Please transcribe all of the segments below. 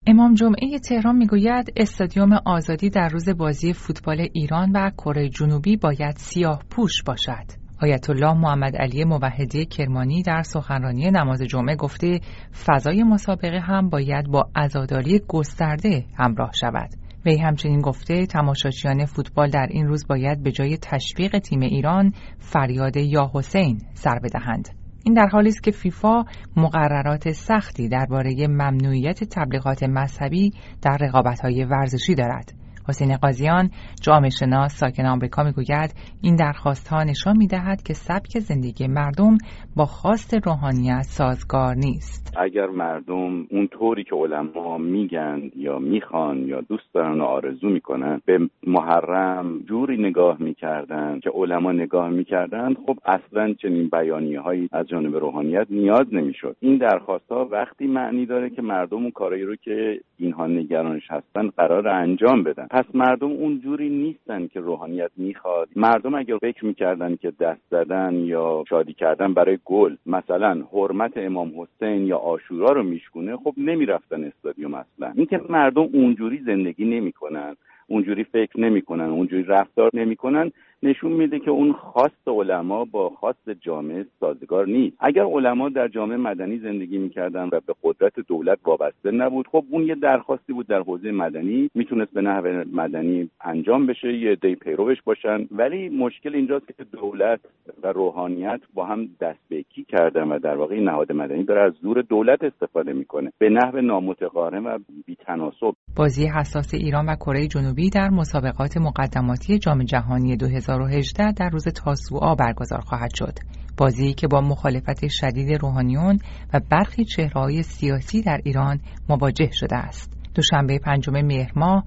امام جمعه تهران میگوید استادیوم آزادی در روز بازی فوتبال ایران و کره جنوبی باید سیاه پوش باشد. آیت الله محمد علی موحدی کرمانی در سخنرانی نماز جمعه گفته فضای مسابقه هم باید با عزاداری گسترده همراه شود. وی همچنین گفته تماشاچیان فوتبال در این روز باید به جای تشویق تیم ایران فریاد یا حسین سر بدهند. این در حالی است که فیفا مقررات سختی درباره ممنوعیت تبلیغات مذهبی در رقابت‌های ورزشی دارد. حسین قاضیان جامعه شناس ساکن آمریکا میگوید این درخواست‌ها نشان می‌دهد که سبک زندگی مردم با خواست روحانیت سازگار نیست. اگر مردم اون طوری که علما میگن یا میخوان یا دوست دارن و آرزو میکنن به محرم جوری نگاه میکردن که علما نگاه میکردن، خب اصلا چنین بیانیه‌هایی از جانب روحانیت نیاز نمیشد. این درخواست‌ها وقتی معنی داره که مردم اون کارایی رو که اینها نگرانش هستن قرار انجام بدن. پس مردم اون جوری نیستن که روحانیت میخواد. مردم اگر فکر میکردن که دست زدن یا شادی کردن برای گل مثلا حرمت امام حسین یا عاشورا رو میشکونه، خب نمیرفتن استادیوم اصلا. اینکه مردم اونجوری زندگی نمیکنن، اونجوری فکر نمیکنن، اونجوری رفتار نمیکنن، نشون میده که اون خواست علما با خواست جامعه سازگار نیست. اگر علما در جامعه مدنی زندگی میکردن و به قدرت دولت وابسته نبود، خب اون یه درخواستی بود در حوزه مدنی، میتونست به نحو مدنی انجام بشه، یه عده پیروش باشن. ولی مشکل اینجاست که دولت و روحانیت با هم دست به یکی کردن و در واقع این نهاد مدنی داره از زور دولت استفاده میکنه به نحو نامتقارن و بی‌تناسب. بازی حساس ایران و کره جنوبی در مسابقات مقدماتی جام جهانی 2018 در روز تاسوعا برگزار خواهد شد. بازی که با مخالفت شدید روحانیون و برخی چهره‌های سیاسی در ایران مواجه شده است. دوشنبه 5 مهر ماه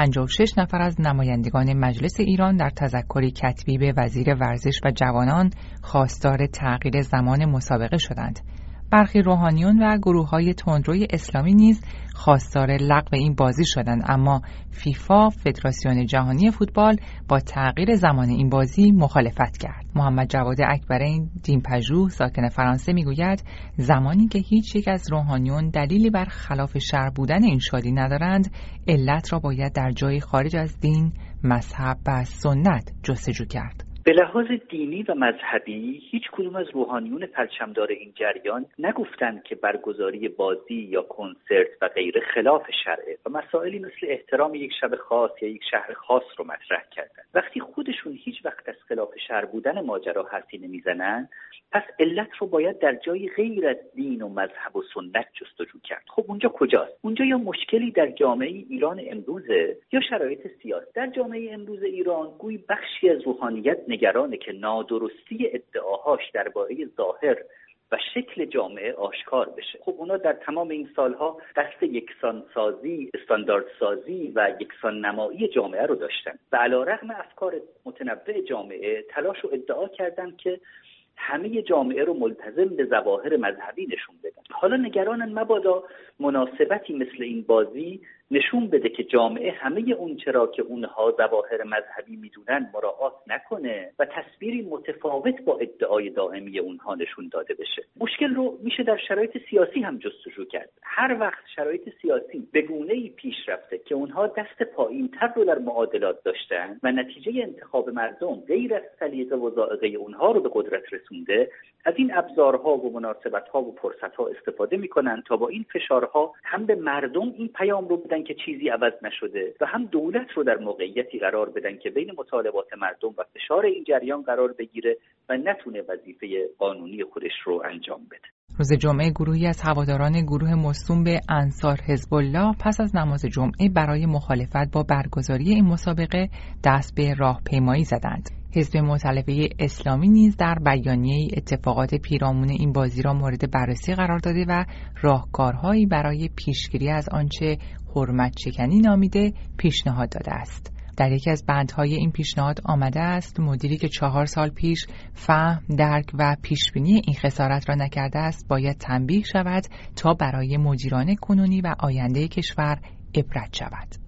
56 نفر از نمایندگان مجلس ایران در تذکری کتبی به وزیر ورزش و جوانان خواستار تغییر زمان مسابقه شدند. برخی روحانیون و گروه‌های تندروی اسلامی نیز خواستار لغو این بازی شدند، اما فیفا فدراسیون جهانی فوتبال با تغییر زمان این بازی مخالفت کرد. محمد جواد اکبرین دین‌پژوه ساکن فرانسه میگوید زمانی که هیچ یک از روحانیون دلیلی بر خلاف شرع بودن این شادی ندارند، علت را باید در جای خارج از دین، مذهب و سنت جستجو کرد. به لحاظ دینی و مذهبی هیچ کدوم از روحانیون پرچمدار این جریان نگفتند که برگزاری بازی یا کنسرت و غیره خلاف شرعه و مسائلی مثل احترام یک شب خاص یا یک شهر خاص رو مطرح کردند. وقتی خودشون هیچ وقت از خلاف شرع بودن ماجرا حرفی نمیزنن، پس علت رو باید در جای غیر از دین و مذهب و سنت جستجو کرد. خب اونجا کجاست؟ اونجا یا مشکلی در جامعه ایران امروزه یا شرایط سیاسی. در جامعه امروز ایران گویی بخشی از روحانیت نگرانه که نادرستی ادعاهاش درباره ظاهر و شکل جامعه آشکار بشه. خب اونا در تمام این سالها قصد یکسانسازی، استانداردسازی و یکسان نمایی جامعه رو داشتن و علیرغم افکار متنوع جامعه تلاش و ادعا کردن که همه جامعه رو ملتزم به ظواهر مذهبی نشون بدن. حالا نگرانن مبادا مناسبتی مثل این بازی نشون بده که جامعه همه اون چرا که اونها ظواهر مذهبی میدونن مراعات نکنه و تصویری متفاوت با ادعای دائمی اونها نشون داده بشه. مشکل رو میشه در شرایط سیاسی هم جستجو کرد. هر وقت شرایط سیاسی به گونه‌ای پیش رفته که اونها دست پایین‌تر رو در معادلات داشتن و نتیجه انتخاب مردم غیر از سلیقه و ذائقه اونها رو به قدرت رسونده، از این ابزارها و مناسبت‌ها و فرصت‌ها استفاده می‌کنن تا با این فشارها هم به مردم این پیام رو بدن که چیزی عوض نشده و هم دولت رو در موقعیتی قرار بدن که بین مطالبات مردم و فشار این جریان قرار بگیره و نتونه وظیفه قانونی خودش رو انجام بده. روز جمعه گروهی از هواداران گروه مصدوم به انصار حزب الله پس از نماز جمعه برای مخالفت با برگزاری این مسابقه دست به راهپیمایی زدند. حزب مؤتلفه اسلامی نیز در بیانیه‌ای اتفاقات پیرامون این بازی را مورد بررسی قرار داده و راهکارهایی برای پیشگیری از آنچه حرمت شکنی نامیده پیشنهاد داده است. در یکی از بندهای این پیشنهاد آمده است مدیری که 4 سال پیش فهم، درک و پیشبینی این خسارت را نکرده است باید تنبیه شود تا برای مدیران کنونی و آینده کشور عبرت شود.